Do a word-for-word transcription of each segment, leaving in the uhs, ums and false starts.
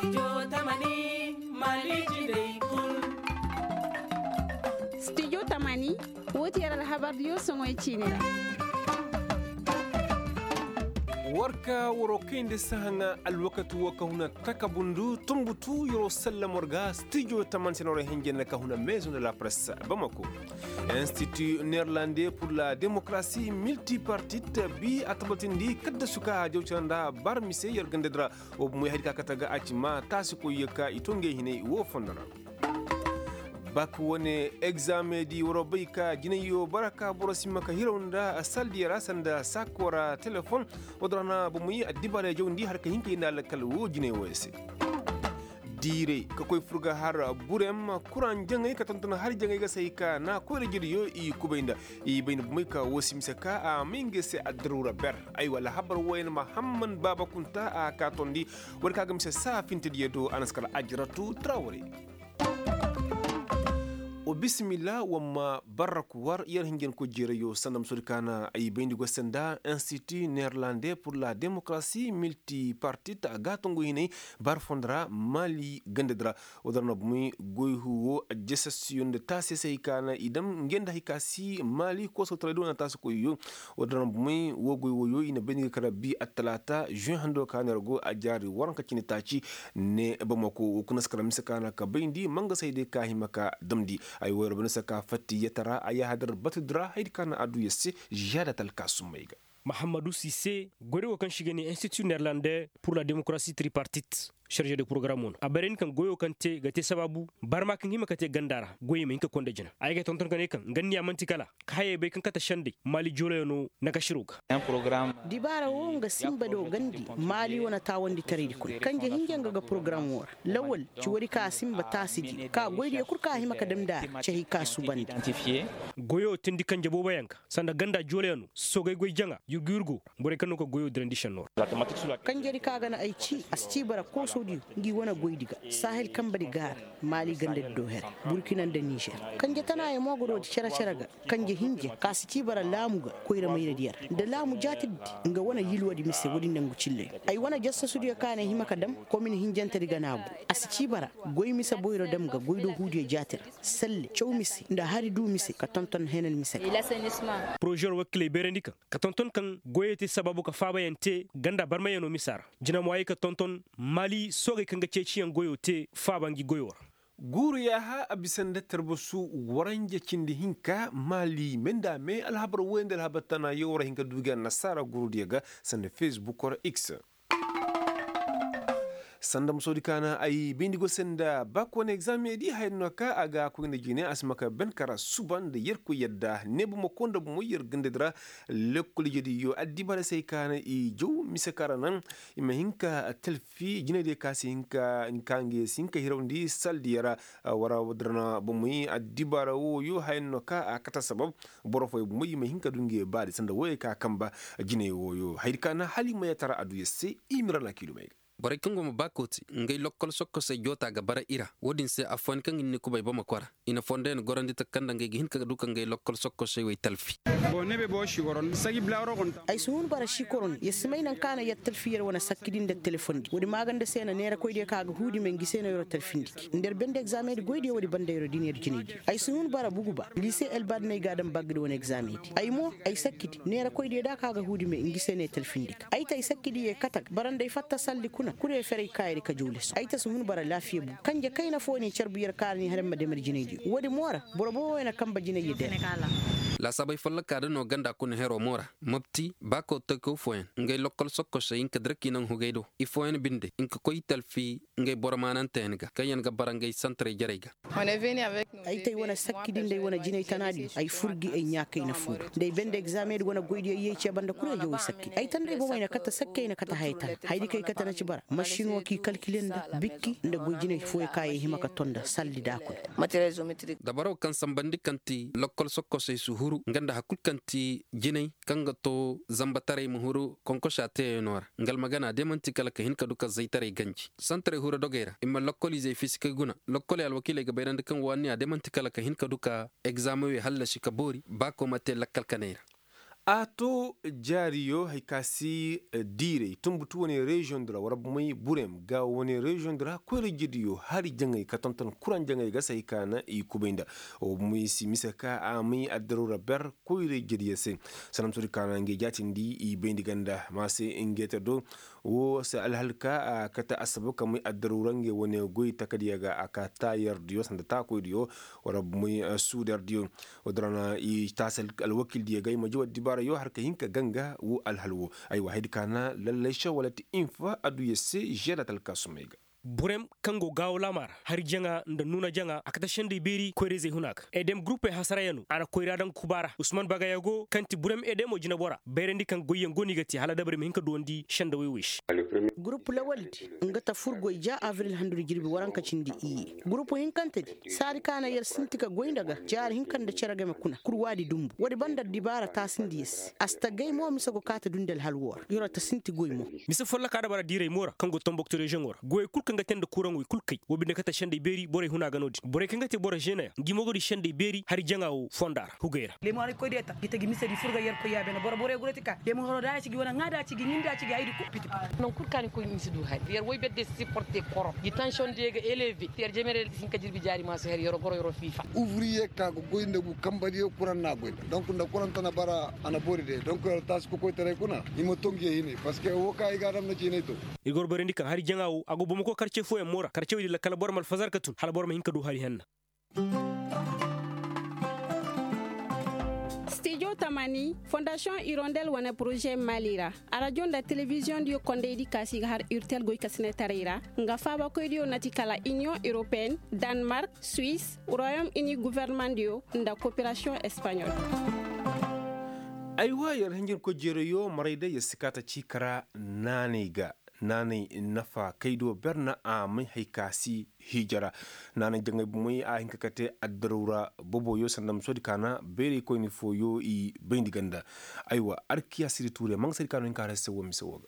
Studio Tamani Maliki Day Kul. Studio Tamani woti yara habar yo songoy chinira. warka woro kende sahanga alwakatu waka huna takabundu tumbutu yoro sallam warga studio taman senore hengen ka huna maison de la presse Bamako. Institut néerlandais pour la démocratie multipartite bi atabatindi kadda suka jawchanda bar mise yergandedra o muy hadika kataga achima tasiko yeka itonge hine wo fondara. Bak wone examen di Eurobeika jineyo baraka borosimaka hironda asaldi rasanda sakora telefon odrana bumuyi adibale jawndi har ka hinki na kal wo jineyo wese dire ka koy furga har burem kuran jangay ka tontona har jangay ga sayka na ko rejiyo i kubaynda i bayna bumuyi ka wosimsaka a mingese adrura ber ay wala habar wayna Muhammad Baba Kunta a ka tondi war ka gamse sa fintidi do anaskala ajratu Traoré. O bismillah wamma baraku war yar hingen ko jereyo sandam surkana ay bendi go senda Institut néerlandais pour la démocratie multipartite agatongo hine bar fondra Mali gandedra odarno bumi goyhuwo gestion de tasse seykana idam ngenda hikasi Mali ko so trado na tasse ko yo odarno bumi wo goywo yo ina bendi karabi atlata juin hando kanergo ajari waranka cini taci ne bamako kunaskara misakana ka bendi manga sayde kahimaka damdi ay wayro bana saka fatti yatara aya hadar batudra hayd kana adu yesse jadatal kasumaiga Mahamadou Cissé gore kan shigeni Institut néerlandais pour la démocratie tripartite chargé de programme a baren kan goyo kan te gate sababu barma kan hima kate gandara goyi min ka konda jina ay ga tonton kan kan ganni amanti kala kaye be kan kata shande Mali jole no naka shiruka un programme dibara wonga simba do gandi Mali wona tawandi taridi kun kanje hingenga ga programme wor lawal ci wori ka simba tasidi ka goyde kurka hima ka damda cehi ka subandi identifié goyo tindi kanje bo bayanka sanda ganda jole no sogay goy janga yugurgo bore kan ko goyo transition no kanje ri kaga na ay ci asci bara ko sodi ngi wona goydiga sahel kambadi gar Mali gande do her Burkina de Niger kanje tana e mogoro cera ceraga kanje hinje kasi ci bara lamuga koyra mayra diyar de lamu jatid nga wona yilwadi mise wodi nangu cille ay wona jassa studio kane himaka dam commune hinjante diga nabu asi ci bara goy misa boyro dam ga goydo huudi jatir selle chow misi nda hari du misi ka tonton henel mise l'assainissement projet wakle berendika ka tonton kan goyete sababu ka faba yante ganda barmayano misar jina moy ka tonton Mali soge kanga ceciyan goyo te fabangi goyor guru yaha abisanda terbosu waranje cindi hinka Mali menda me alhabar wende alhabatana yora hinka duga nasara guru diaga sande Facebook or X sanda musodi kana ay bindigo senda bakon examen di hayno ka aga ko ne jine asmaka ben kara suban de yerko yedda nebu mo konda mo yer gendedra lekkol jedi yo addi bare sey kana i jow misakara nan ima hinka telfi jine de kasi hinka kange sinka hirawndi saldi yara wara wadrana bo muy addi bara wo yo hayno ka akata sabab borofo bo muy ma hinka dunge baade sanda woy ka kamba jine wo yo haykana halima yatara adu yesse imira la kilomètre bare kango mo bakoti ngay lokkol sokko se jota ga bara ira wodin se afon kan ni ko bay bama kwara ina fonden gorandi ta kanda ngay hin ka duka ngay lokkol sokko se way talfi bo nebe bo shi goron sagi blawro gon ay sun bara shi koron yesmay nan kana ya talfiyar wana sakkidin da telefon di wodi magande sena nera koyde kaga hudi men gisena yoro talfindi nder bende examen di goyde wodi bande yoro dinir jinidi ay sun bara buguba lycée elbad nay gadam bagde won examen di ay mo ay sakkidi nera koyde da kaga hudi men gisene talfindi ay tay sakkidi e katak barande fatta salli kuna kure fere kayri ka julis ay tasmun bara lafiya bu kanje kayna foni charbiyar karni harma de merjinidi wodi mora borobo wena kamba jinidi de la sabay folla kada no ganda kun hero mora mopti bako teko foen ngay lokol sokko se inka dreki nan hugaydo i foen binde inka koy talfi ngay bormanan tenga kayen ga barangay centre jarega on est venu avec nous ay tay wona sakkidi ndey wona jinay tanadi ay furgi ay nyaka ina fu ndey bende examen wona goydi ay yece banda kure jowi sakki ay tan ndey bo wayna kata sakke ina kata haytan haydi kay kata na ci bara machine waki calculenda bikki nda goyjine foy kay himaka tonda salli dakul matériel géométrique dabaro kan sambandi kanti lokol sokko se suhuru nganda hakul kanti jinay kanga to zambatare muhuru konko shate nor ngal magana demanti kala ka hinka duka zaitare ganji santre hura dogera imma lokoli zai fisika guna lokoli alwakile ga bayrande kan wani demanti kala ka hinka duka examen we halla shikabori bako mate lakkal kanera ato jariyo haikasi dire tumbutu wani region dra warab mai burem ga wani region dra kwere gidiyo hari jangai katonton kuran jangai ga sai kana i kubinda o mai si misaka a mai adarura ber kwere gidiya sen sanam suri kana nge jatin di i bendi ganda ma se ingeta do wo sa alhalka kata asabuka mai adarura nge wani goy takadiya ga akata yardiyo sanda ta ko diyo warab mai sudar diyo odrana i tasal alwakil diya ga majiwa bara yo harka hinka ganga wu alhalwo ay wahid kana lalle shawalati infa adu yesse jeda talkasumega burem kango gaw lamar har janga nda nuna janga akata shende beri koireze hunak edem groupe hasarayanu ana koiradan kubara usman bagayago kanti burem edem o jina bora berendi kan goyen goni gati hala dabre mi hinka dondi shanda we wish groupe la walti ngata furgo ja avril handur girbi waranka cindi i groupe hinkante sari kana yer sintika goindaga jar hinkan da cerage me kuna kurwadi dumbu wadi bandar dibara ta sindis asta gay mo misago kata dundel halwor yora ta sinti goymo misa folla kada bara dire mora kango tombokto region ngor goy kanga tende kuran wi kulkay wobi ne kata shende beri bore huna ganodi bore kanga te bore jena gimogo di shende beri har jangawo fondar hugera le mo ko deta gita gi misedi furga yer ko yabe no bore bore gureti ka le mo horo da ci gi wona ngada ci gi ninda ci gi aydi ko piti non kurkani ko misidu hay yer woy bedde supporter koro di tension de ga élevé ter jemere sin ka jirbi jari ma so her yoro goro yoro fifa ouvrier ka go goynde bu kambadi kuran na goy donc nda kuran tana bara ana bori de donc tas ko ko tere kuna imo tongi hini parce que wo kay gadam na ci ne to igor bore ndika har jangawo ago bomo ko karce fo e mora karce wi la kala bor mal fazar katun hala bor ma hinka do hari henna Studio Tamani Fondation Hirondelle wana projet Malira arajon da television dio kondedi kasi har urtel goy kasne tarira nga faba ko dio natikala Union Européenne Danemark Suisse Royaume-Uni gouvernement dio nda coopération espagnole aywa yar hangin ko jereyo maraida yasikata cikara naniga nani nafa kaido berna a mai haikasi hijara nani jangai bumai a hinkakate adarura bobo yo sandam sodi kana bere ko ni foyo i bendiganda aywa arkiya siri ture mang siri kanu hinkara sewo misewoga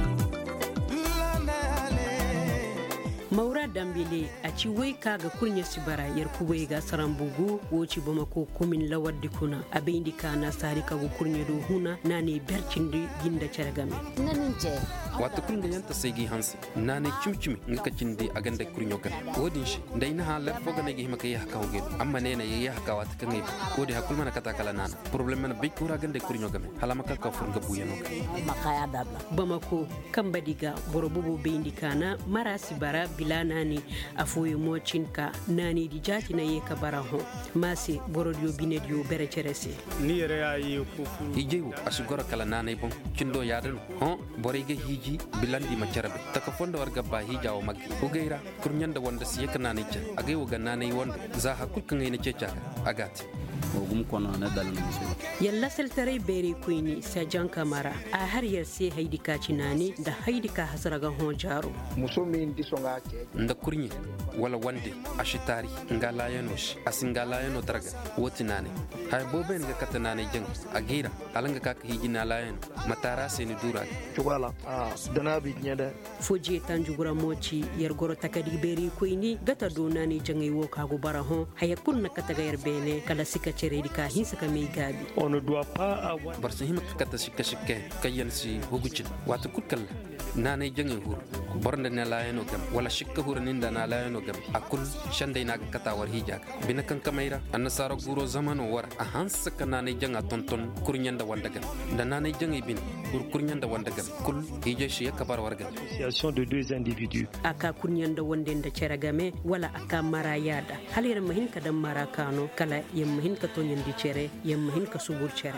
Maura Dambele a ci wai kaga kurnya sibara yar kubai ga sarambugu woci Bamako komin lawar dikuna a bai kana sari kaga kurnya do huna na ne bercin da ginda cargame nanin ce wata kunga yanta sai gi hansi na ne cimcimi ngaka cindi a ganda kurnyo kan wodin shi dai na halar foga ne gi maka yi haka hoge amma ne na yi haka wata kan yi wodi hakul mana kata kala nana problem mana bai kura ganda kurnyo game hala maka ka furga buya no makaya dabla Bamako kan badiga borobubu bai kana mara sibara bila nani afoye mocin ka nani di jati na ye ka baraho masi borodio binedio bere cerese ni yere ayi ko hijewu asugora kala nana bon cindo yadan ho borege hiji bilandi ma cerabe taka fondo warga ba hijawo maggi ko geira kurnyanda wonda siye kana ne ca agay wo ganna ne wonda za hakul kan ne ceca agati ogum kono na dalan musu yalla seltare bere kuini sajan kamara a har yarse haidika cinani da haidika hasaraga honjaro muso min disonga ke nda kurnyi wala wande ashitari ngala yanosh asingala yano draga wotinane hay boben ga katanane jeng agira alanga ka hijina layan matara seni dura chugala ah dana bi nyada foje tanjugura mochi yar goro takadi bere kuini gata donani jangai wo kago baraho hayakun na kataga yar bene kala sika ceredika hinsa kame gabi on ne doit pas avoir barsa hima kata sikka sikke kayan si hogucin wata kutkalla nane jangai hur bornda na layano gam wala shikka huraninda na layano gam akul shande na kata war hijak bina kan kamaira annasara guro zamano war a hansa kana ne janga tonton kurnyanda wanda gam da nane jangai bin gur kurnyanda wanda gam kul hije shi kabar warga association de deux individus aka kurnyanda wanda da ceragame wala aka marayada halir mahin kadan marakano kala yam mahin ka tonyen di cere yam mahin ka subur cere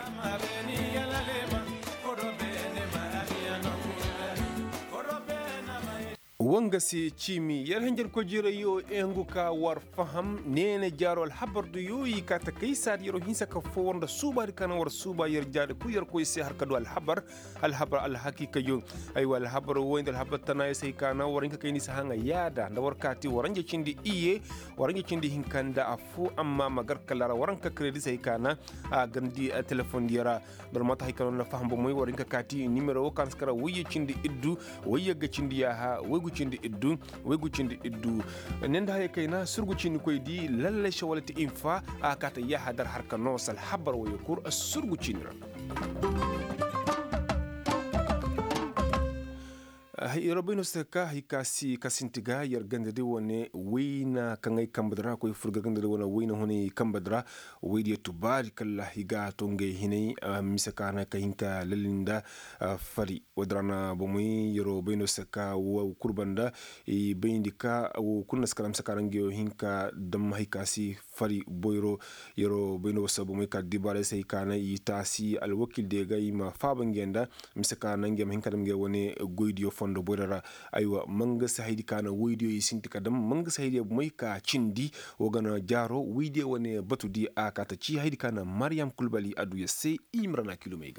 wanga si chimi yar hanjar ko jira yo engu ka war faham nene jaro al habar du yo yi ka ta kai sa yaro hinsa ka fo wanda suba kana war suba yar jade ku yar ko se har kadu al habar al habar al hakika yo ay wal habar wo indal habar tana sai kana warin ka kai ni sa hanga yada da war kati waran je cindi iye waran je cindi hinkanda afu amma magar kalara waran ka credit sai kana a gandi a telefon yara bar mata hay kana faham bo moy warin ka kati numero kan skara wuye cindi iddu wuye ga cindi ya ha gucindi iddu way gucindi iddu nenda hay kayna surgucini koy di lalle shawalati infa akata ya hadar harka nosal habar way kur surgucini Robino saka hikasi kasintiga yar ganda de wone wina kangai kambadra ko furga ganda de wona wina honi kambadra widi tubari kala higa tonge hinai misaka na kahinka lelinda fari wadrana bomui yoro bino saka wa kurbanda e bindika wo kunna skaram sakarangiyo hinka dam hikasi fari boyro yoro bino sabu mai ka dibare sai kana itasi alwakil de ga ima fabangenda misaka nange hinka damge wone goidio fondo boyrara aywa manga sahidi kana widiyo yi sinti kadam manga sahidi mai ka cindi wogana jaro widiyo wane batudi akata ci haidi kana Mariam Kulbali adu ya sai imrana kilomega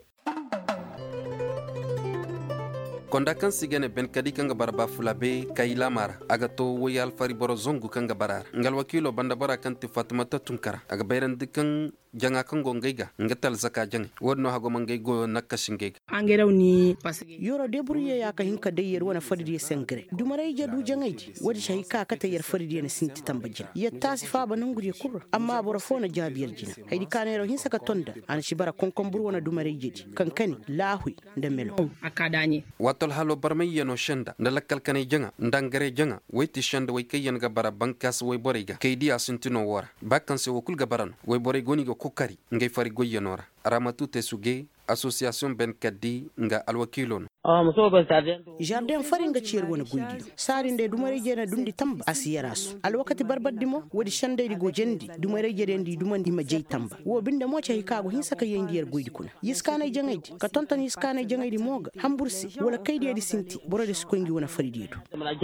konda kan sigene ben kadi kanga barba fulabe kayla mara aga to woyal fari boro zongu kanga barar ngal wakilo banda bara kanti Fatumata Tunkara aga bayran dikan janga kango ngaiga ngatal zaka jangi wodno hago mangay go nakashingega angeraw ni pasigi yoro debrouiller ya ka hinka de yer wona fadi sengre dumaray jadu jangayti wodi shay ka kata yer fadi ne sinti tambajina yetta sifa bananguri kur amma boro fona jabiyar jina haydi kanero hinsa ka tonda an shibara konkon bur wona dumaray jedi kankani lahui da melo akadanye watol halo barmay no shenda ndalakal kanay janga ndangare janga wayti shenda way kayen ga bara bankas way boriga kaydi asintino wora bakanse wokul ga baran way bori goni go kukari ngay fari goyenora Ramatu Tesuge association ben kaddi nga alwakilon jardin faringa cier wona goydi sari nde dumare jena dundi tamba asiyarasu alwakati barbaddi mo wodi shande go jendi dumare jerendi dumandi ma jey tamba wo binde mo cey kago hin saka yendi yer goydi kuna yiskana jangaydi ka tonton yiskana jangaydi moga hambursi wala kaydi edi sinti borode sukongi wona faridido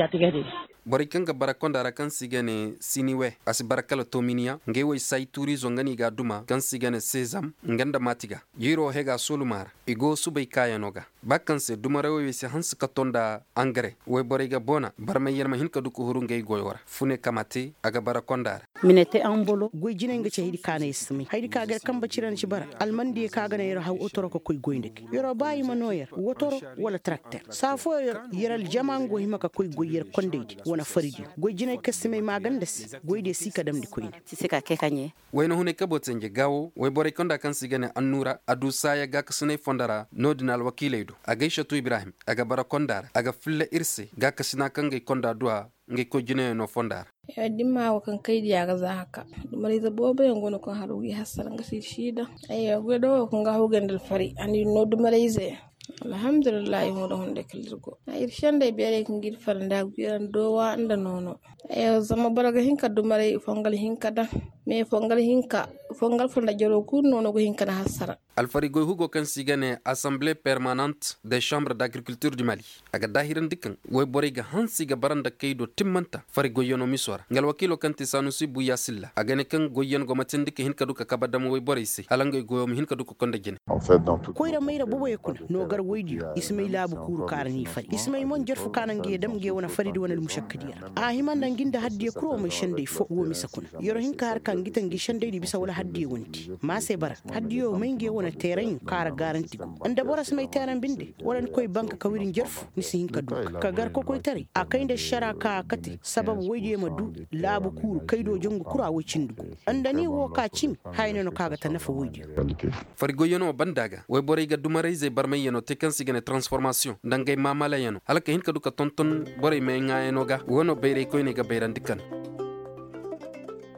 bori kanga barakonda rakan sigane siniwe asi barakala tominia ngewe sai turizo ngani ga duma kan sigane sesam nganda matiga yiro hega solumar igo subay kayanoga bakanse dumarawe se hans katonda angare we boriga bona barma yerma hin kadu ko hurungay goyora fune kamate aga barakonda minete ambolo goy jine nga ci hidi kana ismi hidi kaga kamba ciran ci bara almandi kaga na yero haw otoro ko koy goyndek yoro bayi manoyer wotoro wala tracteur safo yeral jamango himaka koy goyer kondeydi wona faridi goy jine kasime magandes goyde sika damdi koyne sika kekanye wayno hune kabotenge gawo we bori konda kan sigane annura adu saya ga kasne fondara nodinal wakiledo agaisha tu Ibrahim aga barakondara aga fille irse ga kasina kangay konda dua ngi ko jine no fondara ya dimma wa kan kai diya ga zaka dumari za bobe ngono ko harugi hasal nga shida ay godo ko nga hugandal fari ani no dumari ze alhamdulillah mo do honde kilirgo ay irshande bere ko ngir faranda guiran dowa anda nono ay zama baraga hinka dumari fongal hinka da me fongal hinka fongal fonda joro ku nono go hinka na hasara alfari goy hugo kan sigane assemblée permanente des chambres d'agriculture du Mali aga dahiran dikan way boriga hansiga baranda kaydo timmanta fari goyono miswara ngal wakilo kanti sanusi buya silla aga ne kan goyen go matindi ke hinka duka kabadam way borisi alanga goyom hinka duka konda jene en fait dans tout koyra mayra bobo yakuna no gar waydi ismaila bu kuru karani fari ismay mon jarfu kanan ge dam ge wona fari wona mushakkadira a himanda ginda haddi kuro mai shande fo wo misakuna yoro hinka har kan gitan gi shande di bisa wala haddi wonti ma sai bara haddi yo mai ge wona terrain kara garanti ko anda boras mai terrain binde wala koy banka ka wirin jarfu ni sin ka du ka gar ko koy tari a kainde sharaka kati sababu waydi ma du labu kuru kaydo jongu kura wacin dugo andani wo ka cimi hayno no kaga ta nafa waydi fari goyono bandaga way boray ga dumaray ze barmay yano te kan sigane transformation dangay mamala yano halaka hin ka duka tonton boray me ngaayeno ga wono bayre koy ne ga bayran dikkan